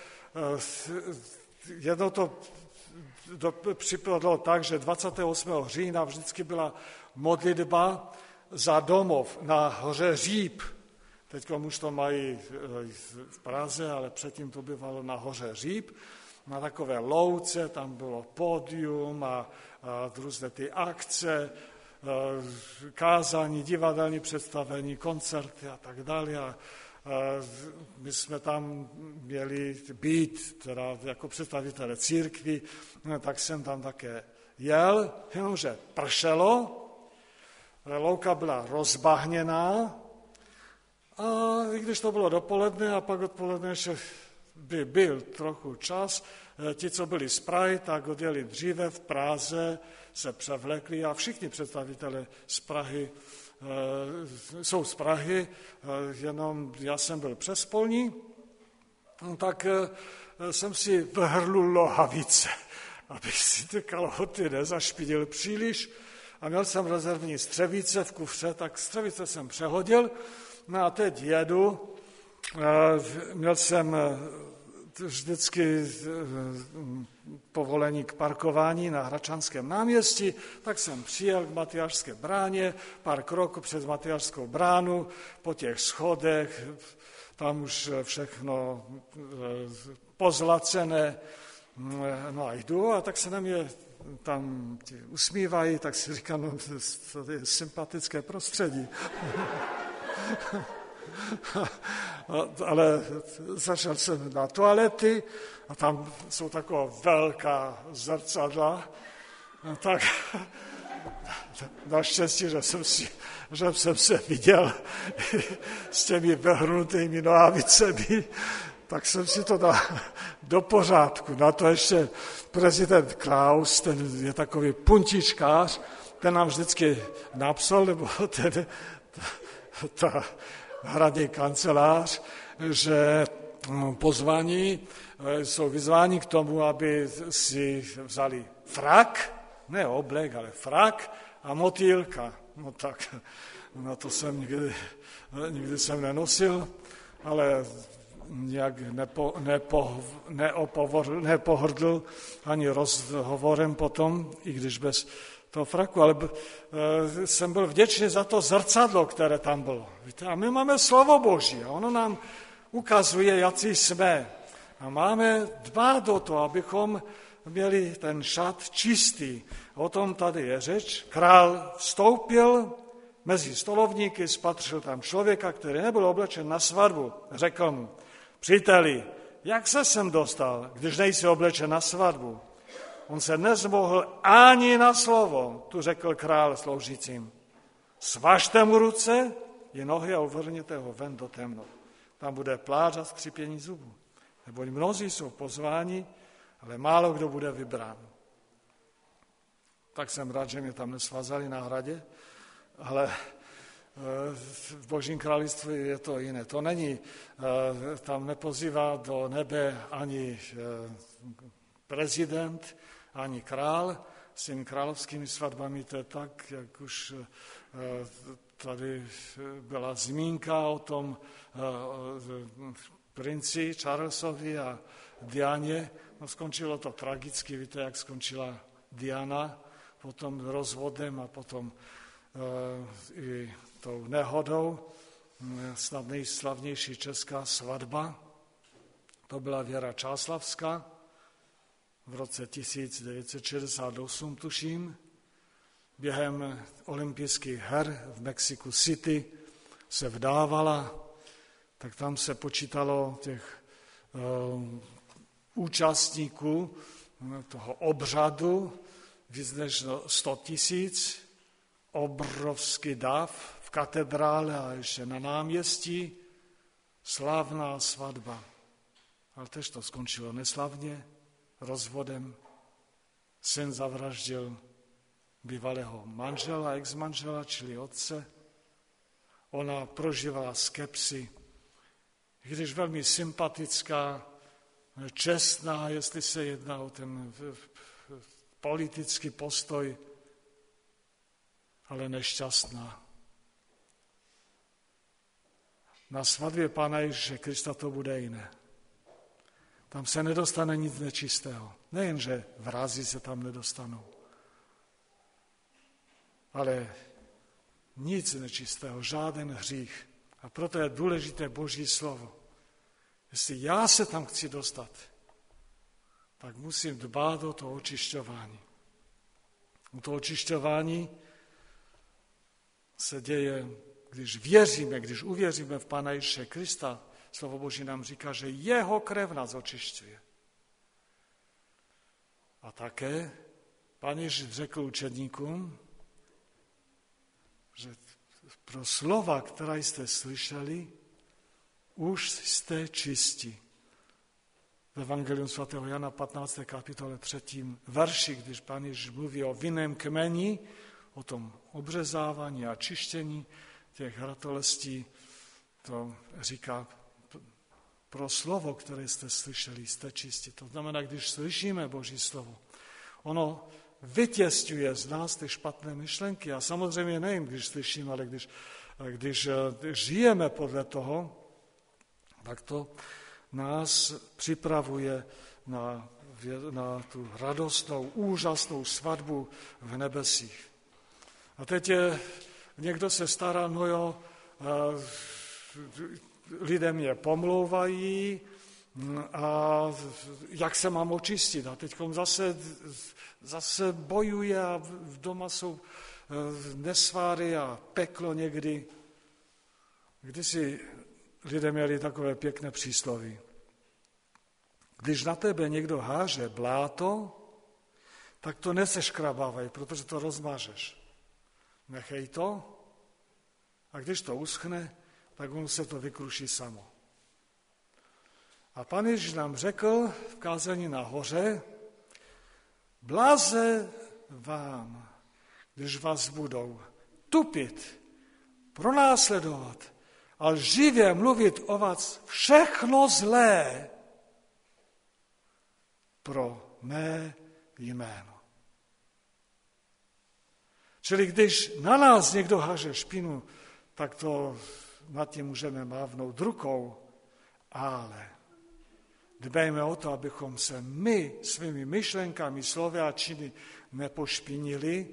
jednou to připadlo tak, že 28. října vždycky byla modlitba za domov na hoře Říp. Teď už to mají v Praze, ale předtím to bývalo na hoře Říp. Na takové louce, tam bylo pódium a různé ty akce, kázání, divadelní představení, koncerty a tak dále. A my jsme tam měli být, teda jako představitelé církví, tak jsem tam také jel, jenomže pršelo, louka byla rozbahněná a i když to bylo dopoledne a pak odpoledne ještě by byl trochu čas, ti, co byli z Prahy, tak odjeli dříve v Praze, se převlekli a všichni představitelé z Prahy jsou z Prahy, jenom já jsem byl přes polní, tak jsem si vrhl lohavice, abych si ty kalhoty nezašpinil příliš a měl jsem rezervní střevíce v kufře, tak střevíce jsem přehodil, no a teď jedu, měl jsem vždycky povolení k parkování na Hradčanském náměstí, tak jsem přijel k Matyášské bráně, pár kroků před Matyášskou bránu, po těch schodech, tam už všechno pozlacené, no a jdu a tak se na mě tam usmívají, tak si říkám, no to je sympatické prostředí. Ale zašel jsem na toalety a tam jsou taková velká zrcadla, tak naštěstí, že jsem se viděl s těmi vyhrnutými nohavicemi, tak jsem si to dal do pořádku. Na to ještě prezident Klaus, ten je takový puntičkář, ten nám vždycky napsal, nebo ta hradní kancelář, že pozvaní jsou vyzváni k tomu, aby si vzali frak, ne oblek, ale frak a motýlka. No tak, na to jsem nikdy jsem nenosil, ale nějak nepohrdl ani rozhovorem potom, i když bez toho fraku, ale jsem byl vděčný za to zrcadlo, které tam bylo. Víte, a my máme slovo Boží a ono nám ukazuje, jací jsme. A máme dbát o to, abychom měli ten šat čistý. O tom tady je řeč. Král vstoupil mezi stolovníky, spatřil tam člověka, který nebyl oblečen na svatbu. Řekl mu: příteli, jak se sem dostal, když nejsi oblečen na svatbu? On se nezmohl ani na slovo. Tu řekl král sloužícím: svažte mu ruce i nohy a uvrhněte ho ven do temnot. Tam bude pláč a skřípění zubů. Neboť mnozí jsou pozváni, ale málo kdo bude vybrán. Tak jsem rád, že mě tam nesvazali na hradě, ale v Božím království je to jiné. To není, tam nepozývá do nebe ani prezident, ani král. S těmi královskými svatbami to je tak, jak už tady byla zmínka o tom princi Charlesovi a Dianě. No, skončilo to tragicky, víte, jak skončila Diana, potom rozvodem a potom i tou nehodou. Snad nejslavnější česká svatba, to byla Věra Čáslavská v roce 1968, tuším. Během olympijských her v Mexico City se vdávala, tak tam se počítalo těch účastníků toho obřadu víc než 100 000, obrovský dav v katedrále a ještě na náměstí, slavná svatba. Ale tež to skončilo neslavně, rozvodem. Syn zavraždil bývalého manžela, ex-manžela, čili otce. Ona prožívala skepsi, když velmi sympatická, čestná, jestli se jedná o ten politický postoj, ale nešťastná. Na svatbě Pána Ježíše Krista to bude jiné. Tam se nedostane nic nečistého. Nejen, že vrazi se tam nedostanou, ale nic nečistého, žáden hřích. A proto je důležité Boží slovo. Jestli já se tam chci dostat, tak musím dbát o to očišťování. O to očišťování se děje, když věříme, když uvěříme v Pána Ježíše Krista. Slovo Boží nám říká, že jeho krev nás očišťuje. A také Pán Ježíš řekl učedníkům, že pro slova, která jste slyšeli, už jste čistí. V Evangelium svatého Jana 15. kapitole 3. verši, když Pán Ježíš mluví o vinném kmeni, o tom obřezávání a čištění těch ratolestí, to říká, pro slovo, které jste slyšeli, jste čistí. To znamená, když slyšíme Boží slovo, ono vytěsťuje z nás ty špatné myšlenky. A samozřejmě nejen, když slyšíme, ale když žijeme podle toho, tak to nás připravuje na tu radostnou, úžasnou svatbu v nebesích. A teď někdo se stará, no jo, lidé mě pomlouvají a jak se mám očistit. A teď zase bojuje a doma jsou nesváry a peklo někdy. Kdysi lidé měli takové pěkné přísloví. Když na tebe někdo háže bláto, tak to neseškrabávaj, protože to rozmažeš. Nechej to a když to uschne, tak ono se to vykruší samo. A Pán Ježíš nám řekl v kázání nahoře, bláze vám, když vás budou tupit, pronásledovat a lživě mluvit o vás všechno zlé pro mé jméno. Čili když na nás někdo háže špinu, tak to nad tím můžeme mávnout rukou, ale dbejme o to, abychom se my svými myšlenkami, slovy a činy nepošpinili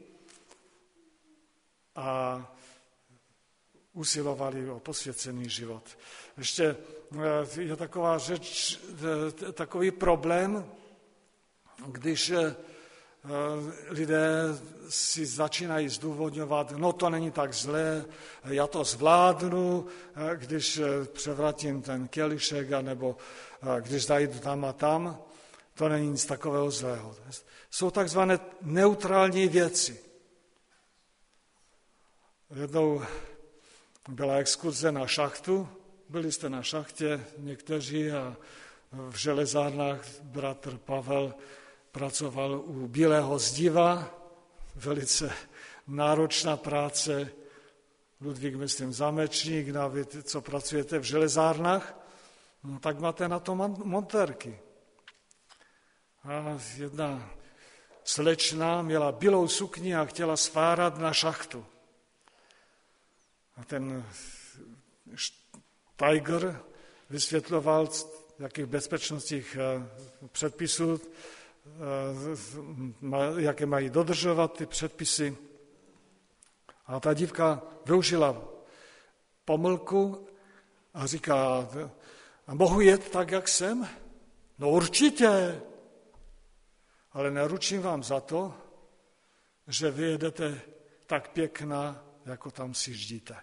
a usilovali o posvěcený život. Ještě je taková řeč, takový problém, když lidé si začínají zdůvodňovat, no to není tak zlé, já to zvládnu, když převratím ten kielišek, nebo když zajdu tam a tam, to není nic takového zlého. Jsou takzvané neutrální věci. Jednou byla exkurze na šachtu, byli jste na šachtě někteří a v železárnách bratr Pavel pracoval u bílého zdiva, velice náročná práce. Ludvík, myslím, Zamečník, vy, co pracujete v železárnách, no, tak máte na to montérky. A jedna slečna měla bílou sukni a chtěla svárat na šachtu. A ten Tiger vysvětloval, jakých bezpečnostních předpisů, jaké mají dodržovat ty předpisy. A ta dívka využila pomlku a říká, a mohu jet tak, jak jsem? No určitě, ale neručím vám za to, že vy jedete tak pěkná, jako tam si ždíte.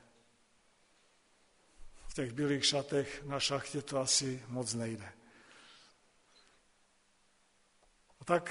V těch bílých šatech na šachtě to asi moc nejde. Tak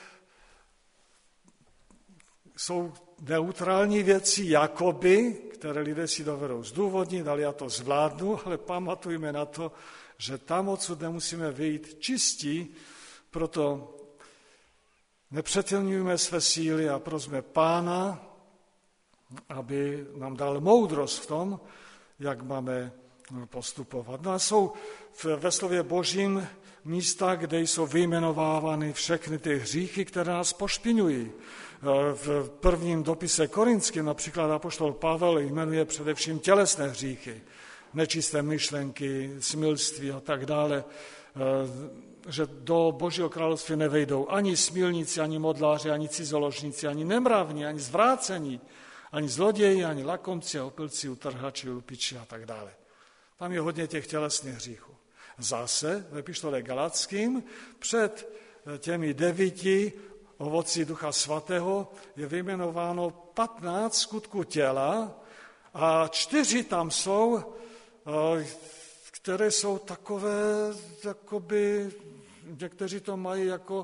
jsou neutrální věci, jakoby, které lidé si dovedou zdůvodnit, ale já to zvládnu, ale pamatujme na to, že tam odsud nemusíme vyjít čistí, proto nepřetělňujme své síly a prosme Pána, aby nám dal moudrost v tom, jak máme postupovat. No a jsou ve slově Božím místa, kde jsou vyjmenovávány všechny ty hříchy, které nás pošpiňují. V prvním dopise Korinským například apoštol Pavel jmenuje především tělesné hříchy, nečisté myšlenky, smilství a tak dále, že do Božího království nevejdou ani smilníci, ani modláři, ani cizoložníci, ani nemravní, ani zvrácení, ani zloději, ani lakomci, opilci, utrhači, lupiči a tak dále. Tam je hodně těch tělesných hříchů. Zase ve epištole Galackým před těmi 9 ovoci Ducha Svatého je vyjmenováno 15 skutků těla a 4 tam jsou, které jsou takové, jakoby, někteří to mají jako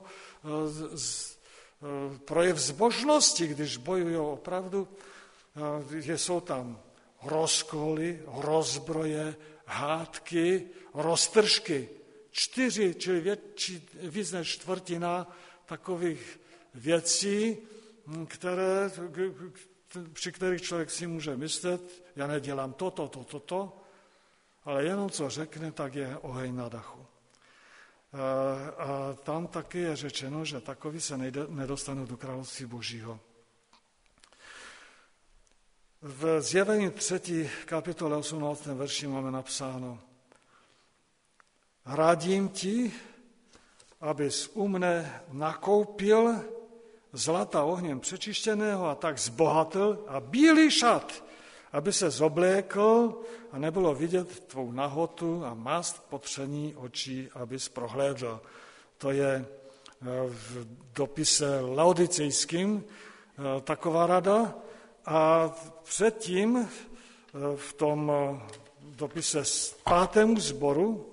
projev zbožnosti, když bojují opravdu, jsou tam rozkoly, rozbroje, hádky, roztržky. 4, čili víc než čtvrtina takových věcí, při kterých člověk si může myslet, já nedělám toto, ale jenom co řekne, tak je oheň na dachu. A tam taky je řečeno, že takoví se nedostanou do království Božího. V Zjevení 3. kapitole 18. verši máme napsáno: radím ti, abys u mne nakoupil zlata ohněm přečištěného a tak zbohatl a bílý šat, aby se zoblékl a nebylo vidět tvou nahotu a mast potření očí, abys prohlédl. To je v dopise laodicejským taková rada. A předtím v tom dopise 5. sboru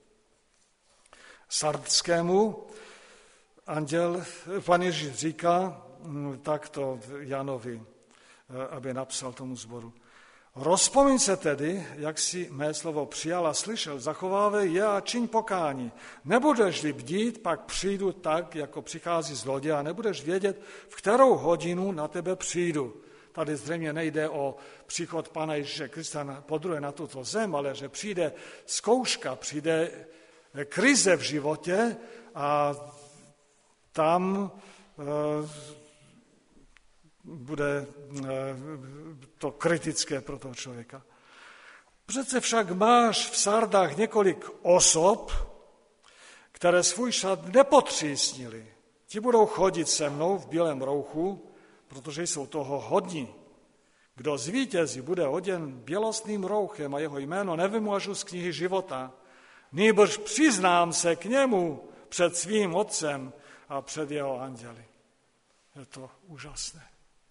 sardskému Pan Ježíš říká takto Janovi, aby napsal tomu sboru: Rozpomeň se tedy, jak si mé slovo přijal a slyšel, zachovávej je a čiň pokání. Nebudeš-li bdít, pak přijdu tak, jako přichází zloděj a nebudeš vědět, v kterou hodinu na tebe přijdu. Tady zřejmě nejde o příchod Pana Ježíše Krista podruhé na tuto zem, ale že přijde zkouška, přijde krize v životě a tam bude to kritické pro toho člověka. Přece však máš v Sardách několik osob, které svůj šat nepotřísnili. Ti budou chodit se mnou v bílém rouchu, protože jsou toho hodní. Kdo zvítězí, bude oděn bělostným rouchem a jeho jméno nevymažu z knihy života. Nýbrž přiznám se k němu před svým otcem a před jeho anděli. Je to úžasné.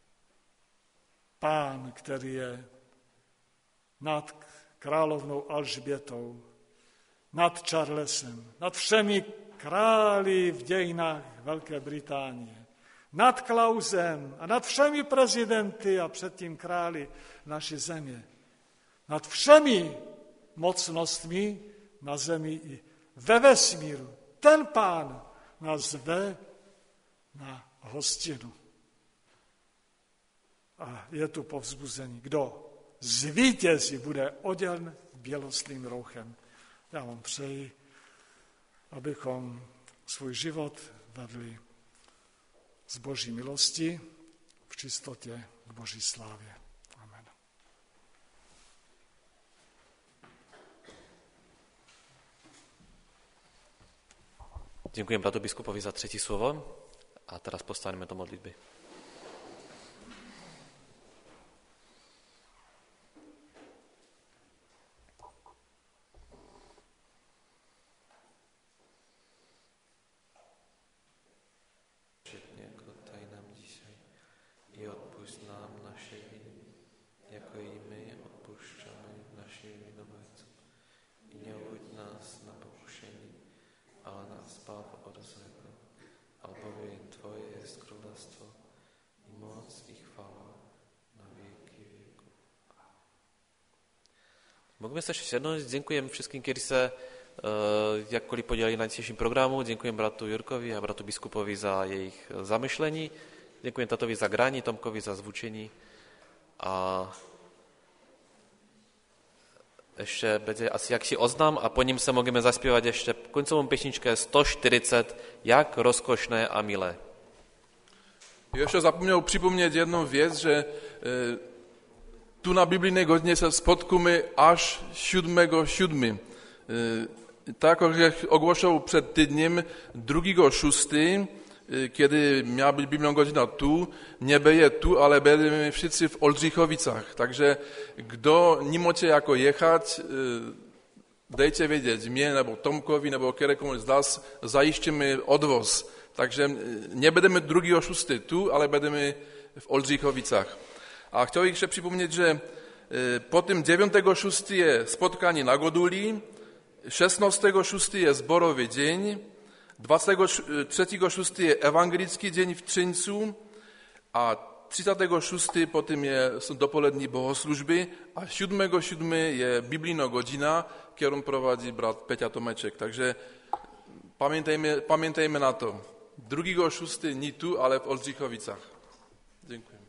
Pán, který je nad královnou Alžbětou, nad Charlesem, nad všemi králi v dějinách Velké Británie, nad Klausem a nad všemi prezidenty a předtím králi naší země, nad všemi mocnostmi na zemi i ve vesmíru. Ten Pán nás zve na hostinu. A je tu povzbuzení. Kdo zvítězí, bude oděn bělostným rouchem. Já vám přeji, abychom svůj život vedli z Boží milosti v čistotě k Boží slávě. Amen. Děkujeme bratu biskupovi za třetí slovo a teraz postaneme do modlitby. Můžeme se ještě jednou děkujeme všem, kteří se jakkoliv podělili na dnešním programu. Děkujeme bratu Jurkovi a bratu biskupovi za jejich zamyšlení. Děkujeme tatovi za grání, Tomkovi za zvučení. A ještě bude asi jaksi oznam a po ním se můžeme zaspívat ještě koncovou pěšničke 140, jak rozkošné a milé. Ještě zapomněl připomnět jednu věc, že tu na biblijnej godzinie se spotkamy až 7.7. Tak jak ogłosił przed tygodniem 2.6, kiedy miała być biblijna godzina tu, nie będzie tu, ale będziemy wszyscy w Oldřichovicach. Także kdo nie możecie jako jechać, dejcie wiedzieć mnie, nebo Tomkowi, nebo kierekomu z nas, zajišťujemy odvoz. Takže nie będziemy 2.6 tu, ale będziemy w Oldřichovicach. A chtěl bych ještě připomnět, že potom 9.6. je spotkání na Goduli, 16.6. je zborový deň, 23.6. je evangelický deň v Třincu a 36. potom jsou dopolední bohoslužby a 7.7. je biblijná godina, kterou provádí brat Peťa Tomeček. Takže pamiętajmy na to. 2.6. nie tu, ale v Oldřichovicach. Děkuji.